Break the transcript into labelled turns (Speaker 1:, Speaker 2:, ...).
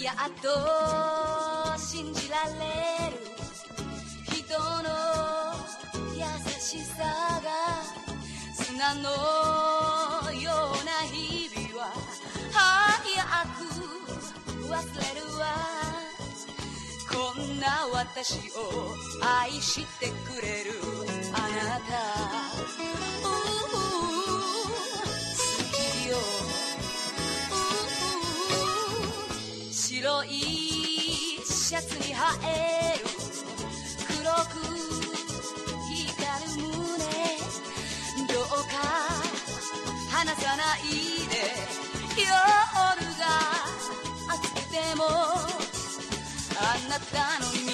Speaker 1: やっと信じられる人の優しさが砂のような日々は早く忘れるわこんな私を愛してくれるあなた好きよ白いシャツに映える黒く光る胸どうか離さないで夜が暑くてもあなたの